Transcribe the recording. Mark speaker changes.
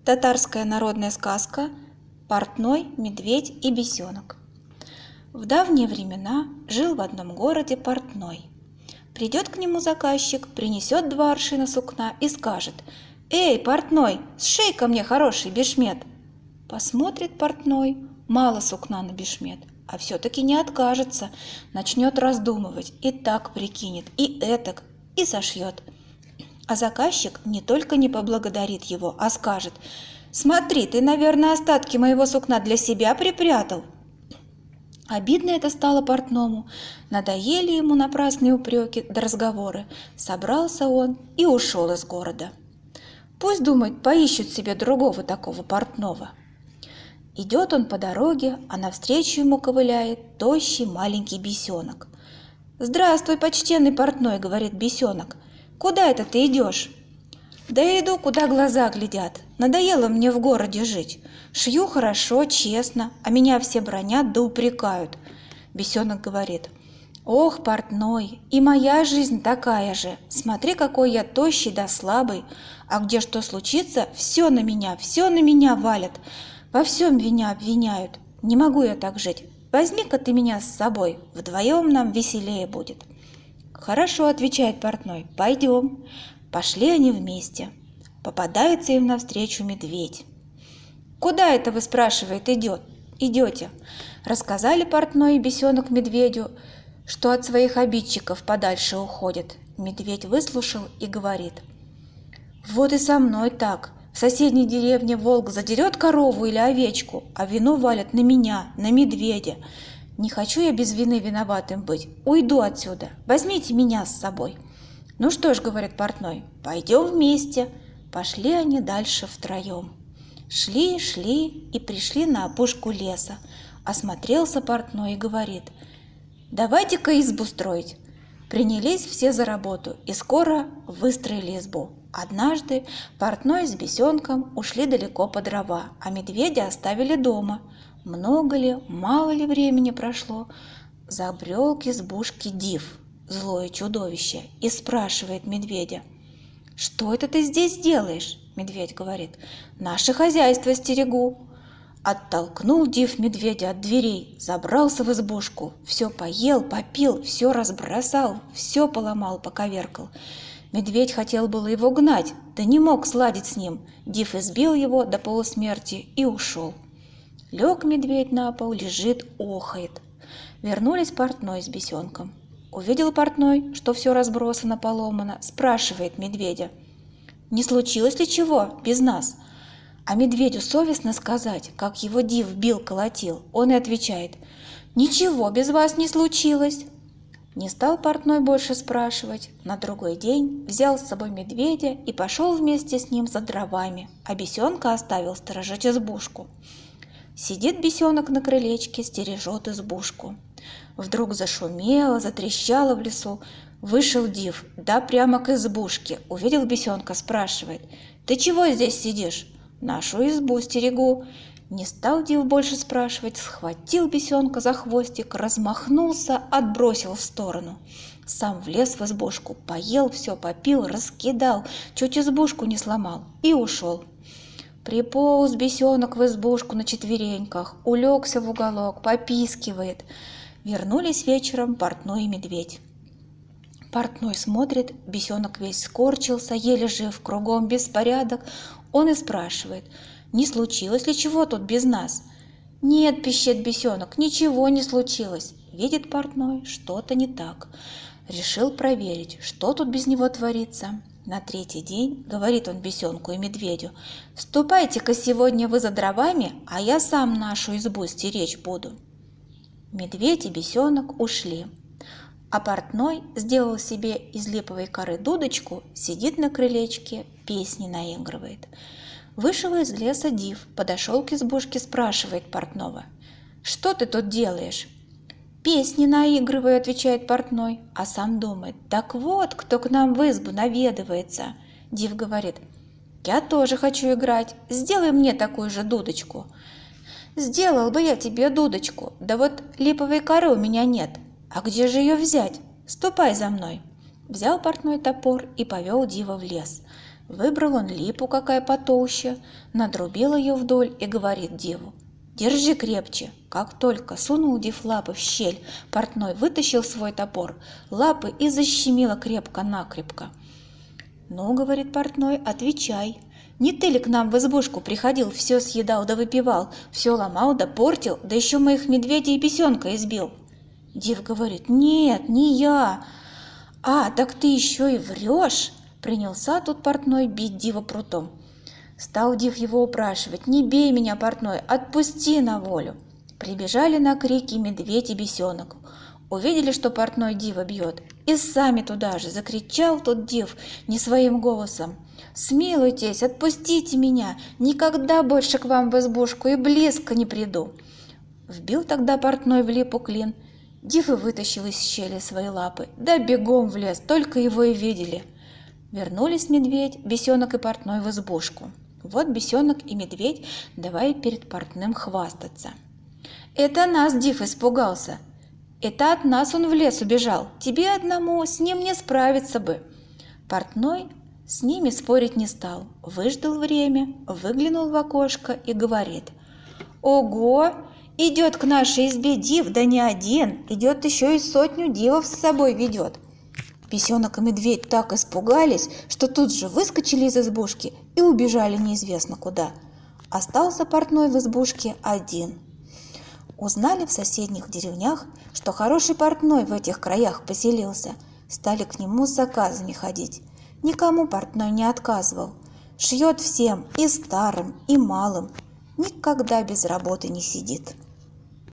Speaker 1: Татарская народная сказка «Портной, медведь и бесенок». В давние времена жил в одном городе портной. Придет к нему заказчик, принесет 2 аршина сукна и скажет: «Эй, портной, сшей ко мне хороший бешмет!» Посмотрит портной, мало сукна на бешмет, а все-таки не откажется, начнет раздумывать, и так прикинет, и этак, и сошьет. А заказчик не только не поблагодарит его, а скажет: «Смотри, ты, наверное, остатки моего сукна для себя припрятал». Обидно это стало портному, надоели ему напрасные упреки да разговоры. Собрался он и ушел из города. Пусть, думает, поищут себе другого такого портного. Идет он по дороге, а навстречу ему ковыляет тощий маленький бесенок. «Здравствуй, почтенный портной», — говорит бесенок. «Куда это ты идешь?» «Да я иду, куда глаза глядят. Надоело мне в городе жить. Шью хорошо, честно, а меня все бранят да упрекают». Бесенок говорит: «Ох, портной, и моя жизнь такая же. Смотри, какой я тощий да слабый. А где что случится, все на меня валят. Во всем меня обвиняют. Не могу я так жить. Возьми-ка ты меня с собой, вдвоем нам веселее будет». «Хорошо», — отвечает портной, — «пойдем». Пошли они вместе. Попадается им навстречу медведь. «Куда это вы, — спрашивает, — идете?» Рассказали портной и бесенок медведю, что от своих обидчиков подальше уходят. Медведь выслушал и говорит: «Вот и со мной так. В соседней деревне волк задерет корову или овечку, а вину валят на меня, на медведя. Не хочу я без вины виноватым быть. Уйду отсюда. Возьмите меня с собой». «Ну что ж, — говорит портной, — пойдем вместе». Пошли они дальше втроем. Шли и пришли на опушку леса. Осмотрелся портной и говорит: «Давайте-ка избу строить». Принялись все за работу и скоро выстроили избу. Однажды портной с бесенком ушли далеко по дрова, а медведя оставили дома. Много ли, мало ли времени прошло, забрел к избушке Див, злое чудовище, и спрашивает медведя: «Что это ты здесь делаешь?» Медведь говорит: «Наше хозяйство стерегу». Оттолкнул Див медведя от дверей, забрался в избушку, все поел, попил, все разбросал, все поломал, поковеркал. Медведь хотел было его гнать, да не мог сладить с ним. Див избил его до полусмерти и ушел. Лег медведь на пол, лежит, охает. Вернулись портной с бесенком. Увидел портной, что все разбросано, поломано, спрашивает медведя: «Не случилось ли чего без нас?» А медведю совестно сказать, как его Див бил, колотил. Он и отвечает: «Ничего без вас не случилось». Не стал портной больше спрашивать. На другой день взял с собой медведя и пошел вместе с ним за дровами, а бесенка оставил сторожить избушку. Сидит бесенок на крылечке, стережет избушку. Вдруг зашумело, затрещало в лесу. Вышел Див, да прямо к избушке. Увидел бесенка, спрашивает: «Ты чего здесь сидишь?» «Нашу избу стерегу». Не стал Див больше спрашивать, схватил бесенка за хвостик, размахнулся, отбросил в сторону. Сам влез в избушку, поел все, попил, раскидал, чуть избушку не сломал и ушел. Приполз бесенок в избушку на четвереньках, улегся в уголок, попискивает. Вернулись вечером портной и медведь. Портной смотрит, бесенок весь скорчился, еле жив, кругом беспорядок. Он и спрашивает: «Не случилось ли чего тут без нас?» «Нет, — пищит бесенок, — ничего не случилось». Видит портной, что-то не так. Решил проверить, что тут без него творится. На 3-й день говорит он бесенку и медведю: «Ступайте-ка сегодня вы за дровами, а я сам нашу избу стеречь буду». Медведь и бесенок ушли, а портной сделал себе из липовой коры дудочку, сидит на крылечке, песни наигрывает. Вышел из леса Див, подошел к избушке, спрашивает портного: «Что ты тут делаешь?» «Песни наигрываю, — отвечает портной, а сам думает: так вот, кто к нам в избу наведывается». Див говорит: «Я тоже хочу играть, сделай мне такую же дудочку». «Сделал бы я тебе дудочку, да вот липовой коры у меня нет. А где же ее взять? Ступай за мной». Взял портной топор и повел Дива в лес. Выбрал он липу, какая потолще, надрубил ее вдоль и говорит диву: «Держи крепче». Как только сунул див лапы в щель, портной вытащил свой топор, лапы и защемило крепко-накрепко. «Ну, — говорит портной, — отвечай. Не ты ли к нам в избушку приходил, все съедал да выпивал, все ломал да портил, да еще моих медведей и бесенка избил?» Див говорит: «Нет, не я». «А, так ты еще и врешь!» Принялся тут портной бить дива прутом. Стал див его упрашивать: «Не бей меня, портной, отпусти на волю». Прибежали на крики медведь и бесенок. Увидели, что портной дива бьет, и сами туда же. Закричал тот див не своим голосом: «Смилуйтесь, отпустите меня, никогда больше к вам в избушку и близко не приду». Вбил тогда портной в липу клин. Див и вытащил из щели свои лапы, да бегом в лес, только его и видели. Вернулись медведь, бесенок и портной в избушку. Вот бесенок и медведь давай перед портным хвастаться. «Это нас див испугался. Это от нас он в лес убежал. Тебе одному с ним не справиться бы». Портной с ними спорить не стал. Выждал время, выглянул в окошко и говорит: «Ого! Идет к нашей избе див, да не один, идет еще и 100 дивов с собой ведет». Бесенок и медведь так испугались, что тут же выскочили из избушки и убежали неизвестно куда. Остался портной в избушке один. Узнали в соседних деревнях, что хороший портной в этих краях поселился. Стали к нему с заказами ходить. Никому портной не отказывал. Шьет всем, и старым, и малым. Никогда без работы не сидит.